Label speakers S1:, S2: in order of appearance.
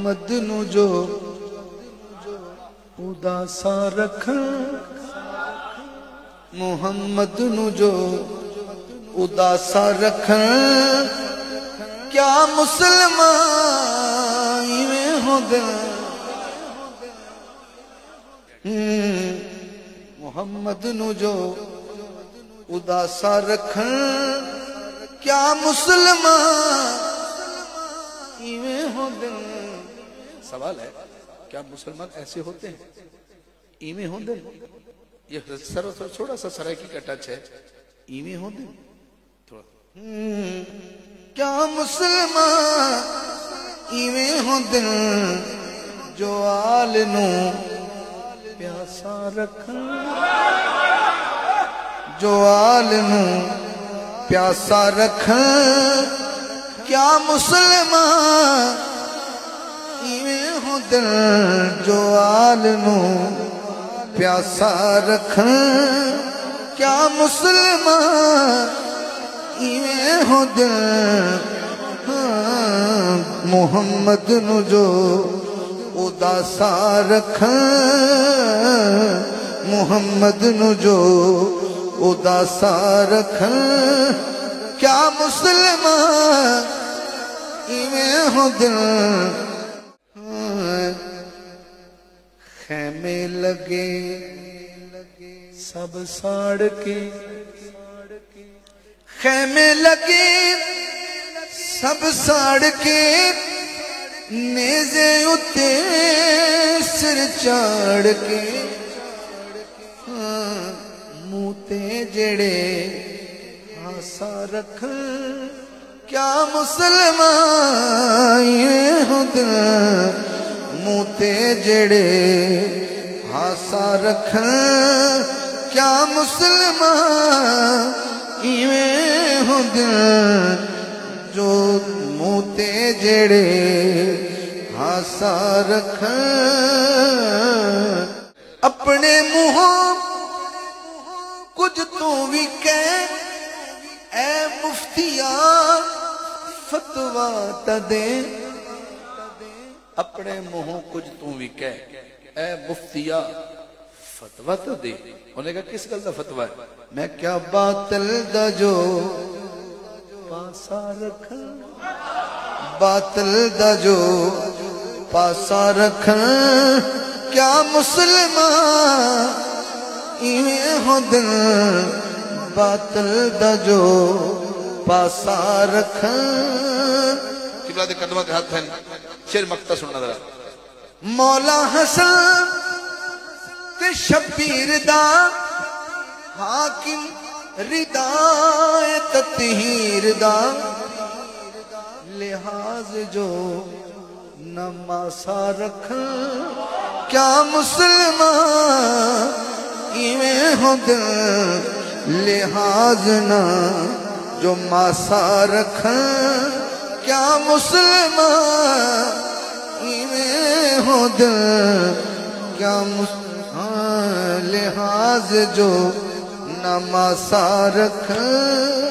S1: محمد نو جو اداسا رکھن محمد نو جو اداسا رکھن کیا مسلمان ایویں ہوندے محمد نو جو اداسا رکھن کیا مسلمان ایویں ہوندے سوال ہے کیا مسلمان ایسے ہوتے ہیں ایویں ہوندے یہ تھوڑا سا سرائکی کا ٹچ ہے ایویں ہوندے کیا مسلمان ایویں ہوندے جو آل نو پیاسا رکھن جو آل نو پیاسا رکھن کیا مسلمان ایویں ہوندے جو آل نو پیاسا رکھن کیا مسلمان ایویں ہوندے محمد نو جو اداسا رکھن محمد نو جو اداسا رکھن کیا مسلمان ایویں ہوندے خیمے لگے سب ساڑ کے خیمے لگے سب ساڑ کے نیزے اتے سر چاڑ کے موتے جڑے آسا رکھن کیا مسلمان یہ ہوندے موتے جڑے آسا رکھن کیا مسلمان ایویں ہوندے جو موتے جڑے ہاسا رکھن اپنے منہوں کچھ تو بھی کہہ اے مفتیا فتویٰ تا دے اپنے منہوں کچھ تو بھی کہہ اے مفتیا فتویٰ تا دے انہیں کہا کس گل دا فتویٰ ہے میں کیا باطل دا جو پاسا رکھن باطل دا جو پاسا رکھن کیا مسلمان ایویں ہوندے باطل دا جو پاسا رکھن قبلہ دے قدمہ کے ہاتھ ہیں شیر مقطع سننا ذرا مولا حسن تے شبیر دا حاکم ردائے تطہیر دا لحاظ جو نماسا رکھن کیا مسلمان ایویں ہوندے لحاظ نہ جو ماسا رکھن کیا مسلمان ایویں ہوندے کیا لحاظ جو نماسا رکھن